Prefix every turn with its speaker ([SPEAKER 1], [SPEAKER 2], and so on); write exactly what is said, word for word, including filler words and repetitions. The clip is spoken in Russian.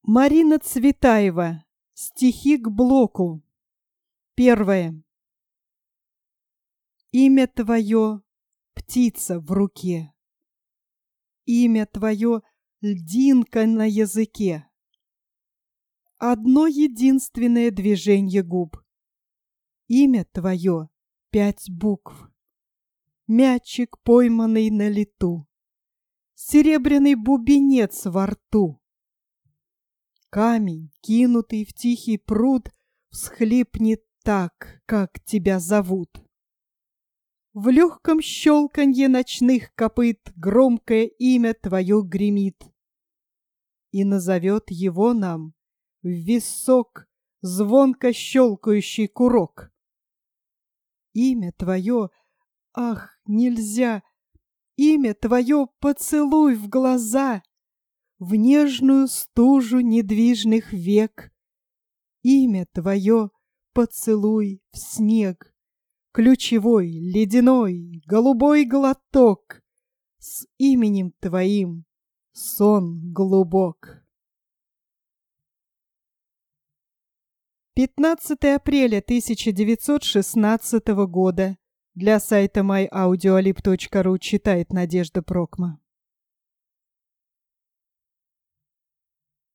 [SPEAKER 1] Марина Цветаева. Стихи к блоку. Первое. Имя твое — птица в руке. Имя твое — льдинка на языке. Одно единственное движение губ. Имя твое — пять букв. Мячик, пойманный на лету. Серебряный бубенец во рту. Камень, кинутый в тихий пруд, всхлипнет так, как тебя зовут. В легком щелканье ночных копыт громкое имя твое гремит. И назовет его нам в висок звонко щелкающий курок. Имя твое, ах, нельзя, имя твое поцелуй в глаза, в нежную стужу недвижных век. Имя твое поцелуй в снег, ключевой, ледяной, голубой глоток. С именем твоим сон глубок. пятнадцатое апреля тысяча девятьсот шестнадцатого года. Для сайта май аудиолиб точка ру читает Надежда Прокма.